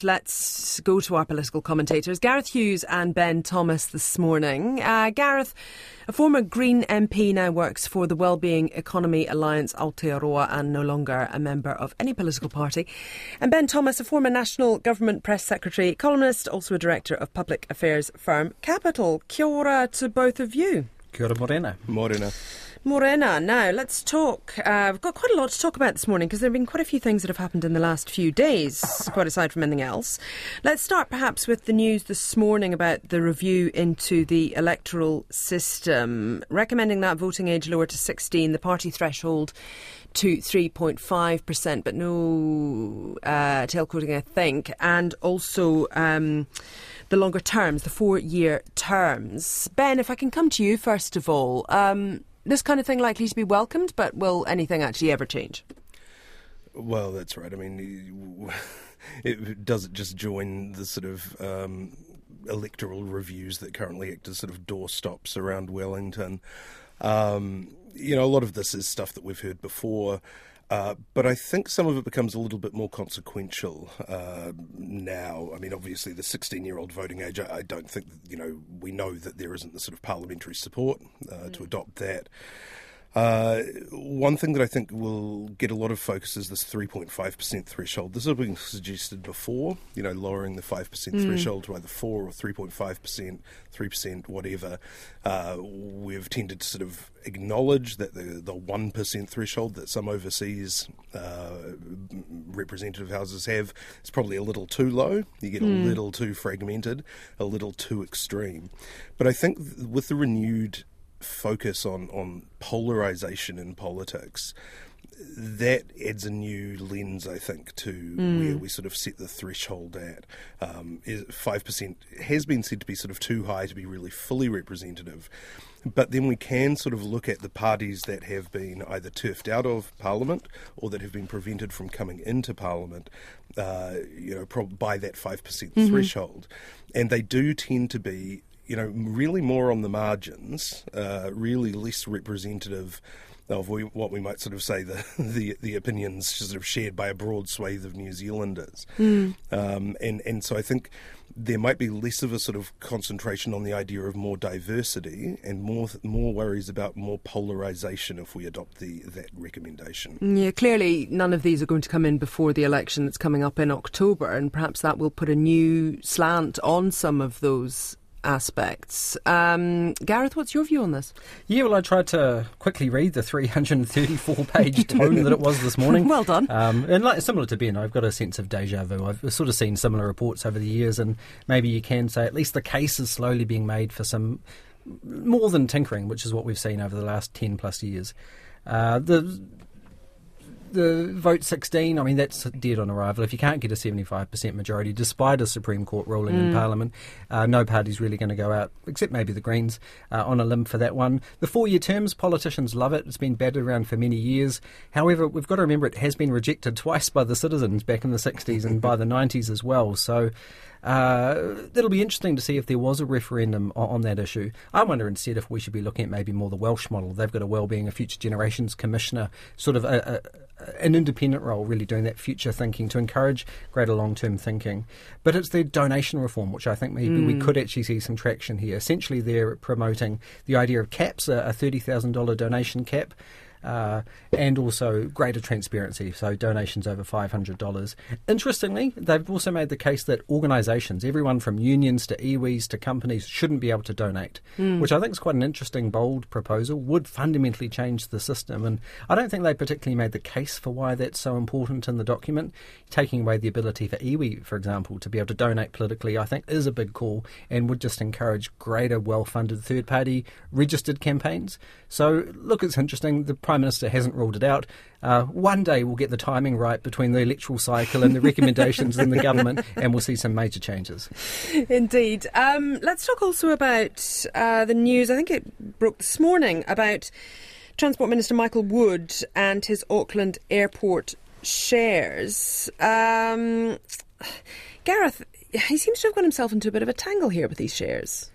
Let's go to our political commentators, Gareth Hughes and Ben Thomas this morning. Gareth, a former Green MP, now works for the Wellbeing Economy Alliance Aotearoa and no longer a member of any political party. And Ben Thomas, a former National Government Press Secretary, columnist, also a director of public affairs firm Capital. Kia ora to both of you. Kia ora morena. Morena. Morena. Now, let's talk. We've got quite a lot to talk about this morning because there have been quite a few things that have happened in the last few days, quite aside from anything else. Let's start perhaps with the news this morning about the review into the electoral system, recommending that voting age lower to 16, the party threshold to 3.5%, but no tailcoating, I think, and also the longer terms, the 4-year terms. Ben, if I can come to you first of all, this kind of thing likely to be welcomed, but will anything actually ever change? Well, that's right. I mean, does it just join the sort of electoral reviews that currently act as sort of doorstops around Wellington? A lot of this is stuff that we've heard before. But I think some of it becomes a little bit more consequential now. I mean, obviously, the 16-year-old voting age, I don't think, we know that there isn't the sort of parliamentary support to adopt that. One thing that I think will get a lot of focus is this 3.5% threshold. This has been suggested before, lowering the 5% threshold to either 4 or 3.5%, 3%, whatever. We've tended to sort of acknowledge that the 1% threshold that some overseas representative houses have is probably a little too low. You get a little too fragmented, a little too extreme. But I think with the renewed focus on polarisation in politics, that adds a new lens, I think, to where we sort of set the threshold at. 5% has been said to be sort of too high to be really fully representative. But then we can sort of look at the parties that have been either turfed out of Parliament or that have been prevented from coming into Parliament, by that 5% threshold. And they do tend to be really more on the margins, really less representative of what we might sort of say the opinions sort of shared by a broad swathe of New Zealanders. And so I think there might be less of a sort of concentration on the idea of more diversity and more worries about more polarisation if we adopt that recommendation. Yeah, clearly none of these are going to come in before the election that's coming up in October, and perhaps that will put a new slant on some of those aspects. Gareth, what's your view on this? Yeah, well, I tried to quickly read the 334-page tome that it was this morning. Well done. And similar to Ben, I've got a sense of déjà vu. I've sort of seen similar reports over the years, and maybe you can say at least the case is slowly being made for some more than tinkering, which is what we've seen over the last 10 plus years. The vote 16, I mean, that's dead on arrival. If you can't get a 75% majority, despite a Supreme Court ruling in Parliament, no party's really going to go out, except maybe the Greens, on a limb for that one. The 4-year terms, politicians love it. It's been batted around for many years. However, we've got to remember it has been rejected twice by the citizens back in the 60s and by the 90s as well. So it'll be interesting to see if there was a referendum on that issue. I wonder instead if we should be looking at maybe more the Welsh model. They've got a Wellbeing of Future Generations Commissioner, sort of an independent role, really doing that future thinking to encourage greater long-term thinking. But it's the donation reform, which I think maybe we could actually see some traction here. Essentially, they're promoting the idea of caps, a $30,000 donation cap, and also greater transparency, so donations over $500. Interestingly, they've also made the case that organisations, everyone from unions to iwis to companies, shouldn't be able to donate, which I think is quite an interesting, bold proposal, would fundamentally change the system. And I don't think they particularly made the case for why that's so important in the document. Taking away the ability for iwi, for example, to be able to donate politically, I think is a big call and would just encourage greater well-funded third-party registered campaigns. So, look, it's interesting. The Prime Minister hasn't ruled it out. One day we'll get the timing right between the electoral cycle and the recommendations in the government, and we'll see some major changes. Indeed. Let's talk also about the news. I think it broke this morning about Transport Minister Michael Wood and his Auckland Airport shares. Gareth, he seems to have got himself into a bit of a tangle here with these shares.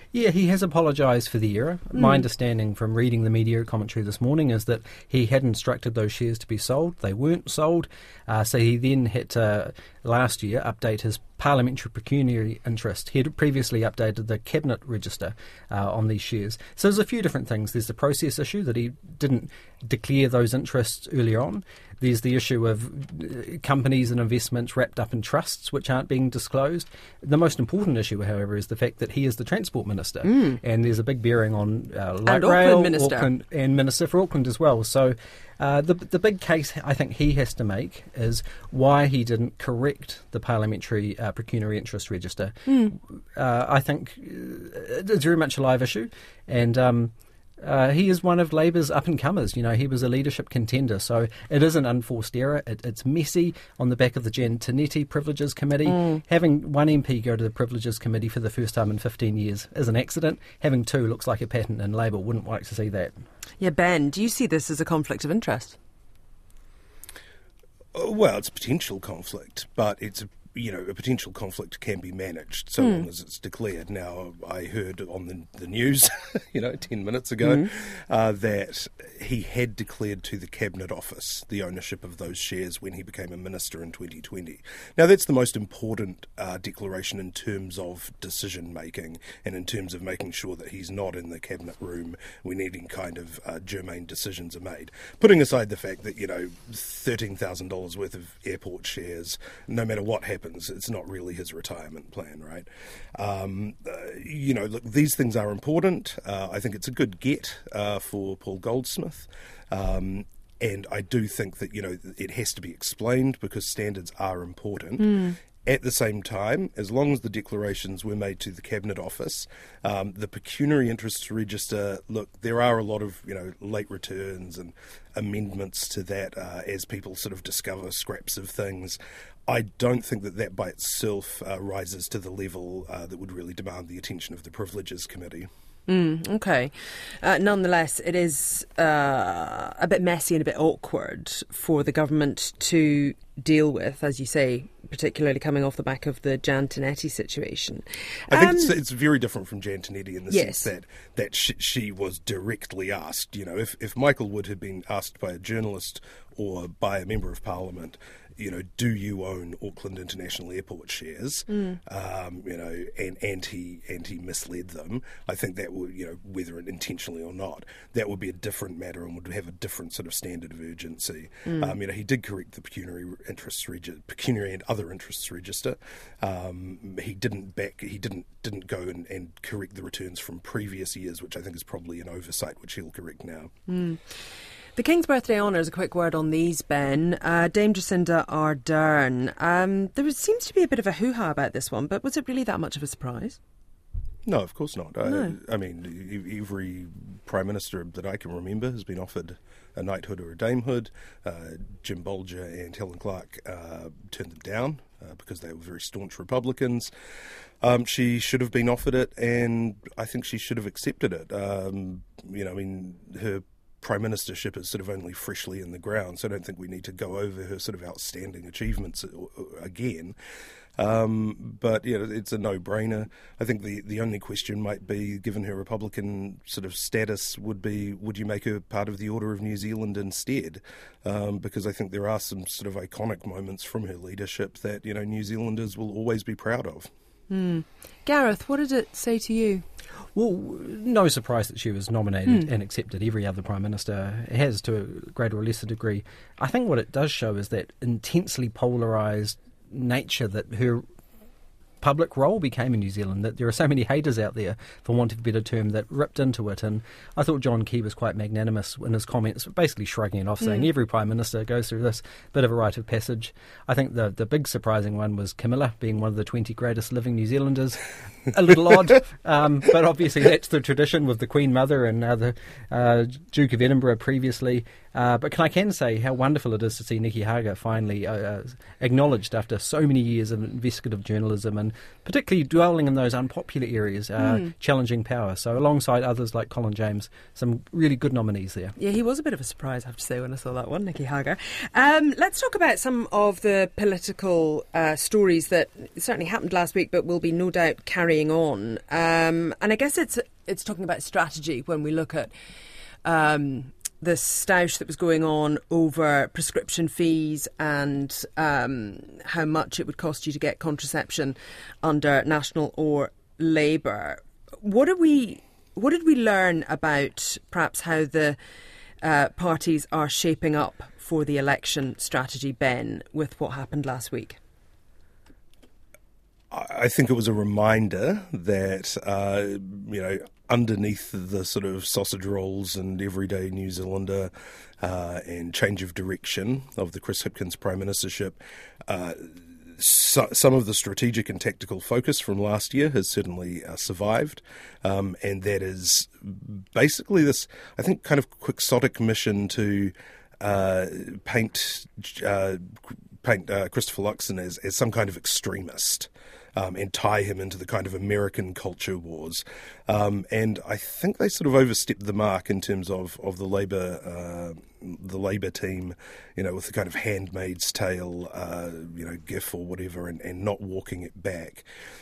Yeah, he has apologised for the error. My understanding from reading the media commentary this morning is that he had instructed those shares to be sold. They weren't sold, so he then had to, last year, update his parliamentary pecuniary interest. He had previously updated the cabinet register on these shares. So there's a few different things. There's the process issue that he didn't declare those interests earlier on. There's the issue of companies and investments wrapped up in trusts which aren't being disclosed. The most important issue, however, is the fact that he is the Transport Minister, and there's a big bearing on light rail, Auckland, and Minister for Auckland as well. So the big case I think he has to make is why he didn't correct the parliamentary pecuniary interest register. I think it's very much a live issue, and he is one of Labour's up-and-comers. You know, he was a leadership contender, so it is an unforced error. It's messy on the back of the Jan Tinetti Privileges Committee. Having one MP go to the Privileges Committee for the first time in 15 years is an accident. Having two looks like a pattern, and Labour wouldn't like to see that. Yeah, Ben, do you see this as a conflict of interest? Well, it's a potential conflict, but it's a potential conflict can be managed so long as it's declared. Now, I heard on the news, 10 minutes ago, that he had declared to the Cabinet Office the ownership of those shares when he became a minister in 2020. Now, that's the most important declaration in terms of decision-making and in terms of making sure that he's not in the Cabinet room when any kind of germane decisions are made. Putting aside the fact that, $13,000 worth of airport shares, no matter what happens, it's not really his retirement plan, right? Look, these things are important. I think it's a good get for Paul Goldsmith. And I do think that, it has to be explained because standards are important. At the same time, as long as the declarations were made to the Cabinet Office, the pecuniary interests register, look, there are a lot of, late returns and amendments to that as people sort of discover scraps of things. I don't think that by itself rises to the level that would really demand the attention of the Privileges Committee. Okay. Nonetheless, it is a bit messy and a bit awkward for the government to deal with, as you say, particularly coming off the back of the Jan Tinetti situation. I think it's very different from Jan Tinetti in the sense that she was directly asked. If Michael Wood had been asked by a journalist or by a member of Parliament, do you own Auckland International Airport shares? And he misled them. I think that would, whether intentionally or not, that would be a different matter and would have a different sort of standard of urgency. He did correct the pecuniary and other interests register. He didn't go and correct the returns from previous years, which I think is probably an oversight, which he'll correct now. The King's Birthday Honours, a quick word on these, Ben. Dame Jacinda Ardern. There seems to be a bit of a hoo-ha about this one, but was it really that much of a surprise? No, of course not. No. Every Prime Minister that I can remember has been offered a knighthood or a damehood. Jim Bolger and Helen Clark turned them down because they were very staunch Republicans. She should have been offered it, and I think she should have accepted it. Her Prime Ministership is sort of only freshly in the ground, so I don't think we need to go over her sort of outstanding achievements again. But it's a no-brainer. I think the only question might be, given her Republican sort of status, would you make her part of the Order of New Zealand instead? Because I think there are some sort of iconic moments from her leadership that New Zealanders will always be proud of. Gareth, what did it say to you? Well, no surprise that she was nominated and accepted. Every other Prime Minister has, to a greater or lesser degree. I think what it does show is that intensely polarised nature that her public role became in New Zealand, that there are so many haters out there, for want of a better term, that ripped into it. And I thought John Key was quite magnanimous in his comments, basically shrugging it off, saying every Prime Minister goes through this bit of a rite of passage. I think the big surprising one was Camilla being one of the 20 greatest living New Zealanders. A little odd, but obviously that's the tradition with the Queen Mother and the Duke of Edinburgh previously. But I can say how wonderful it is to see Nikki Hager finally acknowledged after so many years of investigative journalism and particularly dwelling in those unpopular areas, challenging power. So alongside others like Colin James, some really good nominees there. Yeah, he was a bit of a surprise, I have to say, when I saw that one, Nikki Hager. Let's talk about some of the political stories that certainly happened last week, but will be no doubt carrying on. And I guess it's talking about strategy when we look at the stoush that was going on over prescription fees and how much it would cost you to get contraception under National or Labour. What did we learn about perhaps how the parties are shaping up for the election strategy, Ben, with what happened last week? I think it was a reminder that, underneath the sort of sausage rolls and everyday New Zealander and change of direction of the Chris Hipkins Prime Ministership, some of the strategic and tactical focus from last year has certainly survived, and that is basically this, I think, kind of quixotic mission to paint Christopher Luxon as some kind of extremist. And tie him into the kind of American culture wars. And I think they sort of overstepped the mark in terms of the Labour team, with the kind of Handmaid's Tale, gif or whatever, and not walking it back.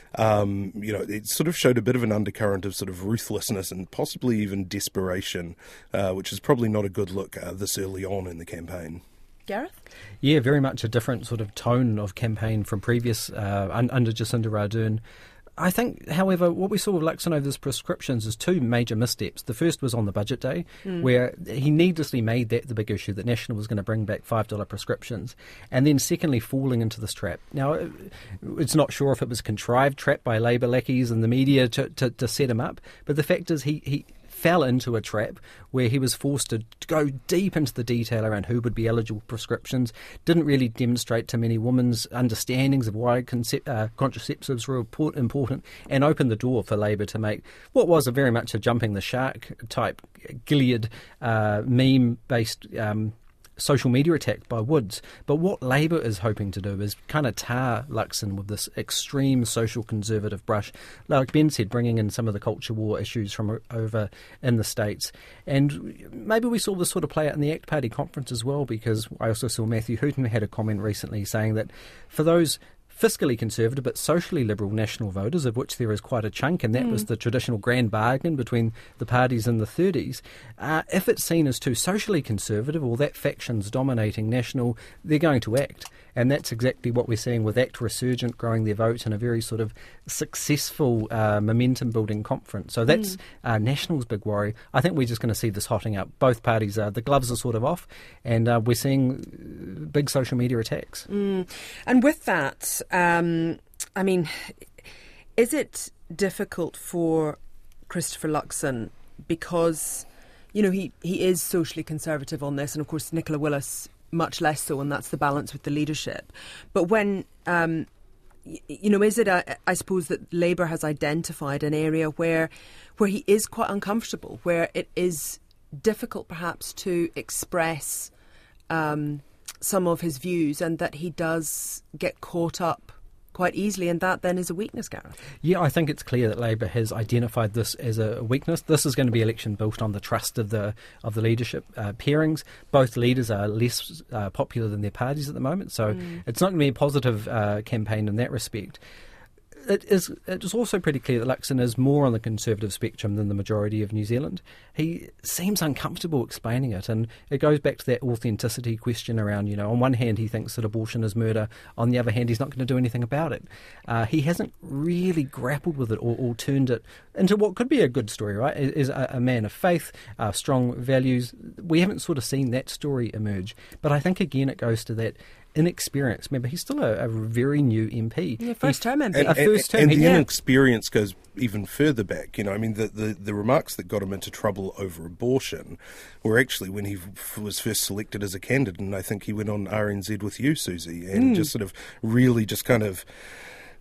It sort of showed a bit of an undercurrent of sort of ruthlessness and possibly even desperation, which is probably not a good look this early on in the campaign. Gareth? Yeah, very much a different sort of tone of campaign from previous under Jacinda Ardern. I think, however, what we saw with Luxon over his prescriptions is two major missteps. The first was on the budget day, where he needlessly made that the big issue, that National was going to bring back $5 prescriptions. And then secondly, falling into this trap. Now, it's not sure if it was a contrived trap by Labour lackeys and the media to set him up, but the fact is he fell into a trap where he was forced to go deep into the detail around who would be eligible prescriptions, didn't really demonstrate to many women's understandings of why contraceptives were important, and opened the door for Labour to make what was very much a jumping the shark type Gilead meme-based social media attack by Woods. But what Labour is hoping to do is kind of tar Luxon with this extreme social conservative brush, like Ben said, bringing in some of the culture war issues from over in the States. And maybe we saw this sort of play out in the ACT Party conference as well, because I also saw Matthew Hooton had a comment recently saying that for those fiscally conservative but socially liberal National voters, of which there is quite a chunk, and that was the traditional grand bargain between the parties in the 30s. If it's seen as too socially conservative or that faction's dominating National, they're going to ACT. And that's exactly what we're seeing with ACT resurgent, growing their vote in a very sort of successful momentum-building conference. So that's National's big worry. I think we're just going to see this hotting up. Both parties, the gloves are sort of off, and we're seeing big social media attacks. And with that, is it difficult for Christopher Luxon because, he is socially conservative on this, and of course Nicola Willis much less so, and that's the balance with the leadership. But when, is it, I suppose, that Labour has identified an area where he is quite uncomfortable, where it is difficult perhaps to express some of his views, and that he does get caught up quite easily, and that then is a weakness, Gareth? Yeah, I think it's clear that Labour has identified this as a weakness. This is going to be an election built on the trust of the leadership pairings. Both leaders are less popular than their parties at the moment, so it's not going to be a positive campaign in that respect. It is also pretty clear that Luxon is more on the conservative spectrum than the majority of New Zealand. He seems uncomfortable explaining it, and it goes back to that authenticity question around, on one hand he thinks that abortion is murder, on the other hand he's not going to do anything about it. He hasn't really grappled with it or turned it into what could be a good story, right? Is a man of faith, strong values. We haven't sort of seen that story emerge. But I think again it goes to that inexperience. Remember, he's still a very new MP. Yeah, first-term MP. And the inexperience goes even further back. The remarks that got him into trouble over abortion were actually when he was first selected as a candidate, and I think he went on RNZ with you, Susie, and just sort of really just kind of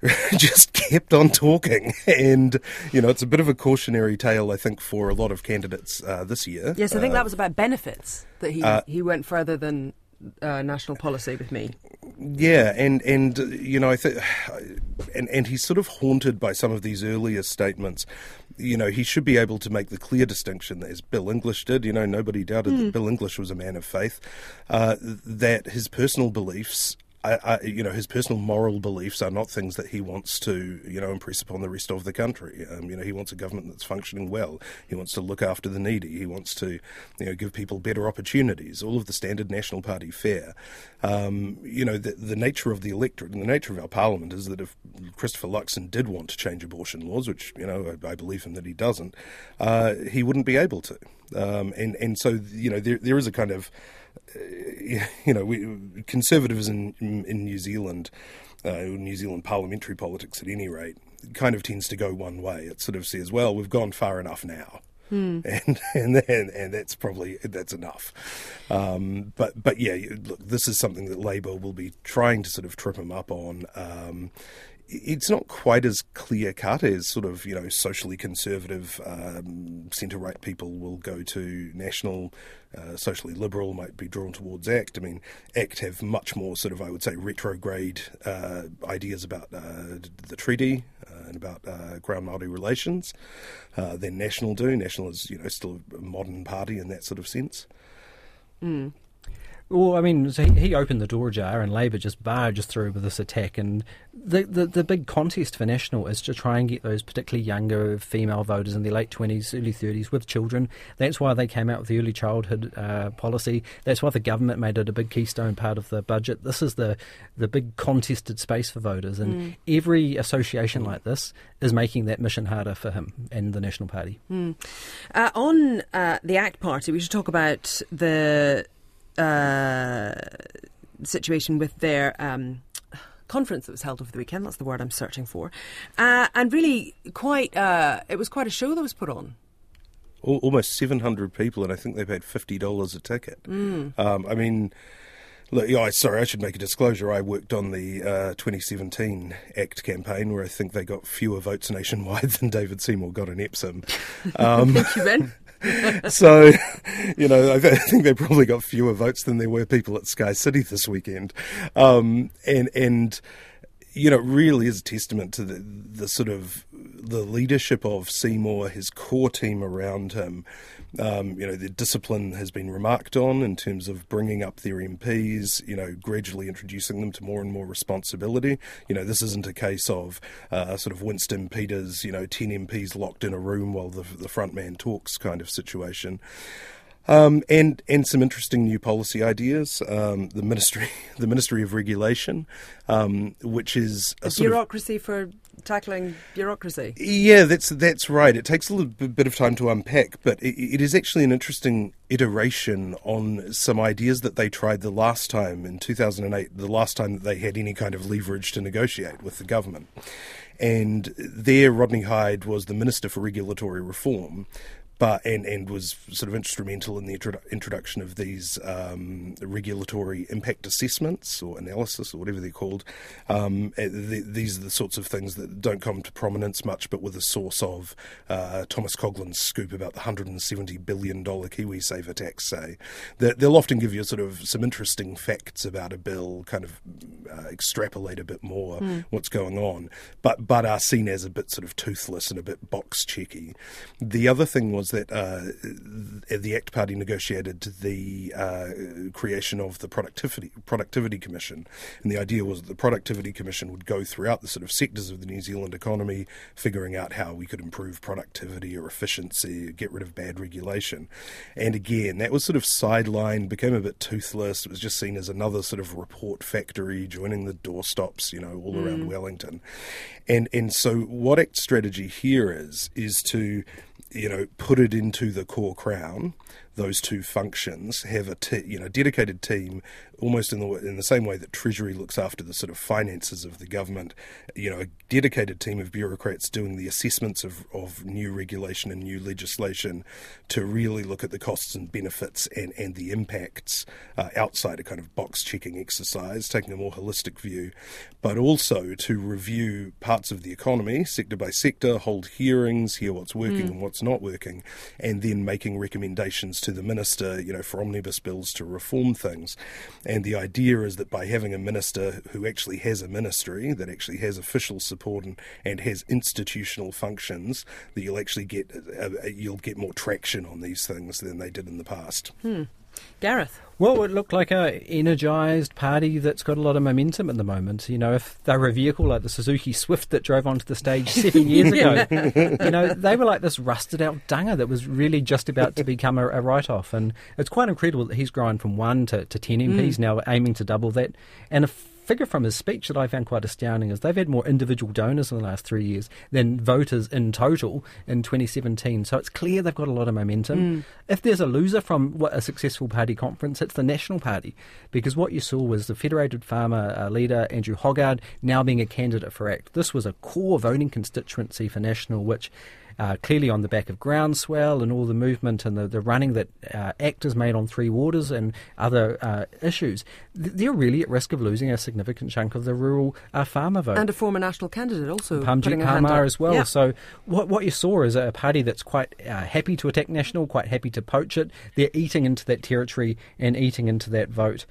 just kept on talking. And, it's a bit of a cautionary tale, I think, for a lot of candidates this year. Yes, I think that was about benefits, that he went further than national policy with me. Yeah, and I think, and he's sort of haunted by some of these earlier statements. He should be able to make the clear distinction, as Bill English did. Nobody doubted that Bill English was a man of faith, that his personal beliefs, his personal moral beliefs are not things that he wants to, impress upon the rest of the country. He wants a government that's functioning well. He wants to look after the needy. He wants to, give people better opportunities, all of the standard National Party fare. The nature of the electorate and the nature of our parliament is that if Christopher Luxon did want to change abortion laws, which, I believe him that he doesn't, he wouldn't be able to. And so, there is a kind of, conservatives in New Zealand, New Zealand parliamentary politics at any rate, kind of tends to go one way. It sort of says, well, we've gone far enough now. And that's enough. But yeah, look, this is something that Labour will be trying to sort of trip him up on. It's not quite as clear-cut as sort of, socially conservative centre-right people will go to National, socially liberal might be drawn towards ACT. I mean, ACT have much more sort of, I would say, retrograde ideas about the treaty and about Crown Māori relations than National do. National is, still a modern party in that sort of sense. Mm. Well, I mean, so he opened the door ajar and Labour just barges through with this attack, and the big contest for National is to try and get those particularly younger female voters in their late 20s, early 30s with children. That's why they came out with the early childhood policy. That's why the government made it a big keystone part of the budget. This is the big contested space for voters, and every association like this is making that mission harder for him and the National Party. On the ACT Party, we should talk about the situation with their conference that was held over the weekend. That's the word I'm searching for. And really it was quite a show that was put on. Almost 700 people, and I think they paid $50 a ticket. I mean, look, sorry, I should make a disclosure. I worked on the 2017 ACT campaign, where I think they got fewer votes nationwide than David Seymour got in Epsom. Thank you, Ben. So, I think they probably got fewer votes than there were people at Sky City this weekend. And it really is a testament to the sort of the leadership of Seymour, his core team around him. Their discipline has been remarked on in terms of bringing up their MPs, gradually introducing them to more and more responsibility. This isn't a case of sort of Winston Peters, 10 MPs locked in a room while the front man talks kind of situation. And some interesting new policy ideas. The Ministry of Regulation, which is a sort bureaucracy for tackling bureaucracy. Yeah, that's right. It takes a little bit of time to unpack, but it is actually an interesting iteration on some ideas that they tried the last time in 2008, the last time that they had any kind of leverage to negotiate with the government. And there, Rodney Hyde was the Minister for Regulatory Reform, and was sort of instrumental in the introduction of these regulatory impact assessments or analysis or whatever they're called. These are the sorts of things that don't come to prominence much, but with a source of Thomas Coughlin's scoop about the $170 billion KiwiSaver tax, say. They'll often give you sort of some interesting facts about a bill, kind of extrapolate a bit more what's going on, but are seen as a bit sort of toothless and a bit box-checky. The other thing was that the ACT Party negotiated the creation of the Productivity Commission, and the idea was that the Productivity Commission would go throughout the sort of sectors of the New Zealand economy, figuring out how we could improve productivity or efficiency, get rid of bad regulation. And again, that was sort of sidelined, became a bit toothless. It was just seen as another sort of report factory joining the doorstops, all around Wellington. And so what ACT's strategy here is to put it into the core crown, those two functions, have a dedicated team, almost in the same way that Treasury looks after the sort of finances of the government, a dedicated team of bureaucrats doing the assessments of new regulation and new legislation to really look at the costs and benefits and the impacts outside a kind of box-checking exercise, taking a more holistic view, but also to review parts of the economy, sector by sector, hold hearings, hear what's working and what's not working, and then making recommendations to the minister, for omnibus bills to reform things. And the idea is that by having a minister who actually has a ministry, that actually has official support and has institutional functions, that you'll actually get more traction on these things than they did in the past. Gareth? Well, it looked like a energised party that's got a lot of momentum at the moment. If they were a vehicle like the Suzuki Swift that drove onto the stage 7 years ago, they were like this rusted-out dunger that was really just about to become a write-off. And it's quite incredible that he's grown from 1 to 10 MPs now, aiming to double that. And a figure from his speech that I found quite astounding is they've had more individual donors in the last 3 years than voters in total in 2017. So it's clear they've got a lot of momentum. If there's a loser from a successful party conference, it's the National Party, because what you saw was the Federated Farmer leader Andrew Hoggard now being a candidate for ACT. This was a core voting constituency for National, which clearly on the back of groundswell and all the movement and the running that ACT has made on Three Waters and other issues, they're really at risk of losing a significant chunk of the rural farmer vote. And a former national candidate also. Pamjit Kamar as well. Yeah. So what you saw is a party that's quite happy to attack National, quite happy to poach it. They're eating into that territory and eating into that vote.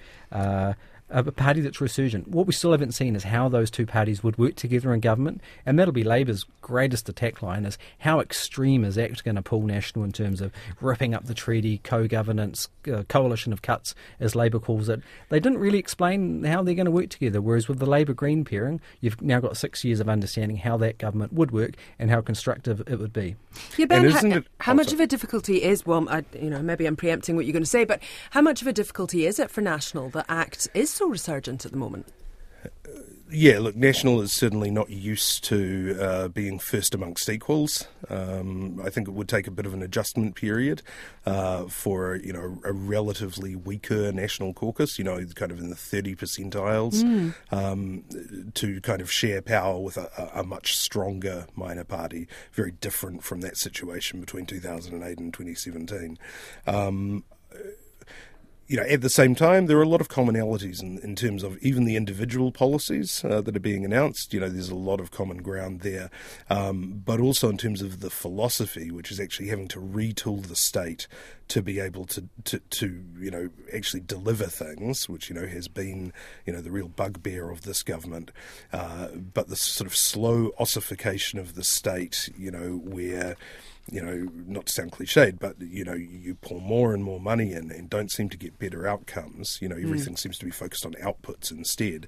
A party that's resurgent. What we still haven't seen is how those two parties would work together in government, and that'll be Labour's greatest attack line, is how extreme is ACT going to pull National in terms of ripping up the treaty, co-governance, coalition of cuts, as Labour calls it. They didn't really explain how they're going to work together, whereas with the Labour-Green pairing, you've now got 6 years of understanding how that government would work and how constructive it would be. Yeah, Ben, how much of a difficulty is, maybe I'm preempting what you're going to say, but how much of a difficulty is it for National that ACT is so resurgent at the moment? Yeah, look, National is certainly not used to being first amongst equals. I think it would take a bit of an adjustment period for a relatively weaker National caucus, kind of in the 30 percentiles, to kind of share power with a much stronger minor party, very different from that situation between 2008 and 2017. At the same time, there are a lot of commonalities in terms of even the individual policies that are being announced. There's a lot of common ground there, but also in terms of the philosophy, which is actually having to retool the state to be able to actually deliver things, which has been the real bugbear of this government. But the sort of slow ossification of the state, where not to sound cliched, but, you pour more and more money in and don't seem to get better outcomes. Everything seems to be focused on outputs instead.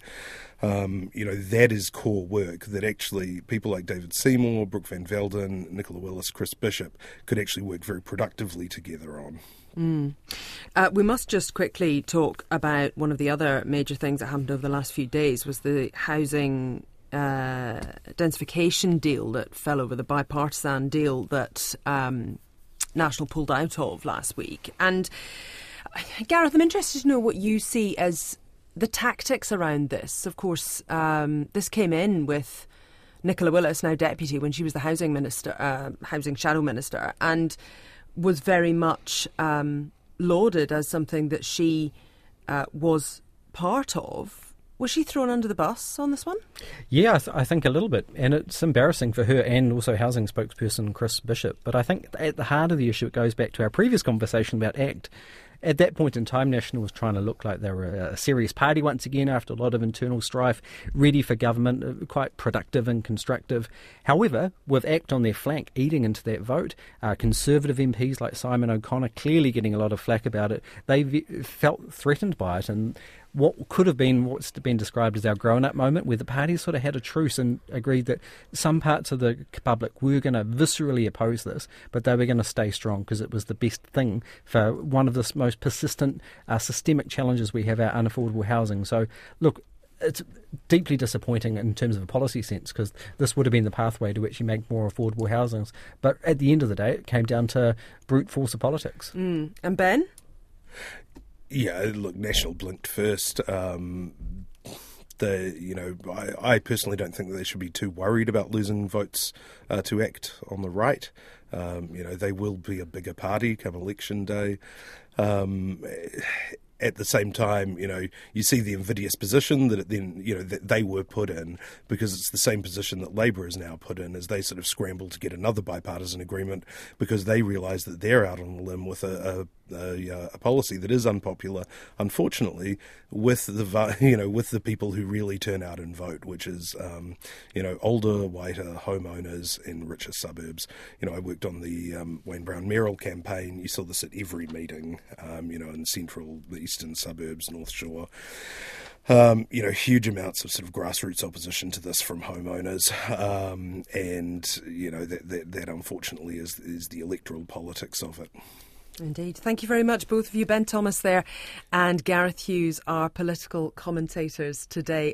That is core work that actually people like David Seymour, Brooke Van Velden, Nicola Willis, Chris Bishop could actually work very productively together on. We must just quickly talk about one of the other major things that happened over the last few days was the housing densification deal that fell over, the bipartisan deal that National pulled out of last week. And Gareth, I'm interested to know what you see as the tactics around this. Of course, this came in with Nicola Willis, now deputy, when she was the housing minister, housing shadow minister, and was very much lauded as something that she was part of. Was she thrown under the bus on this one? Yeah, I think a little bit. And it's embarrassing for her and also housing spokesperson Chris Bishop. But I think at the heart of the issue, it goes back to our previous conversation about ACT. At that point in time, National was trying to look like they were a serious party once again after a lot of internal strife, ready for government, quite productive and constructive. However, with ACT on their flank eating into that vote, Conservative MPs like Simon O'Connor clearly getting a lot of flack about it, they felt threatened by it. And what could have been what's been described as our grown-up moment, where the parties sort of had a truce and agreed that some parts of the public were going to viscerally oppose this, but they were going to stay strong because it was the best thing for one of the most persistent systemic challenges we have, our unaffordable housing. So, look, it's deeply disappointing in terms of a policy sense, because this would have been the pathway to actually make more affordable housings. But at the end of the day, it came down to brute force of politics. And Ben? Yeah, look, National blinked first. I personally don't think that they should be too worried about losing votes to ACT on the right. They will be a bigger party come election day. At the same time, you see the invidious position that that they were put in, because it's the same position that Labour is now put in, as they sort of scramble to get another bipartisan agreement, because they realise that they're out on a limb with a policy that is unpopular, unfortunately, with the people who really turn out and vote, which is older, whiter homeowners in richer suburbs. I worked on the Wayne Brown Merrill campaign. You saw this at every meeting, in central, the eastern suburbs, North Shore. Huge amounts of sort of grassroots opposition to this from homeowners, and that unfortunately is the electoral politics of it. Indeed. Thank you very much, both of you. Ben Thomas there and Gareth Hughes, our political commentators today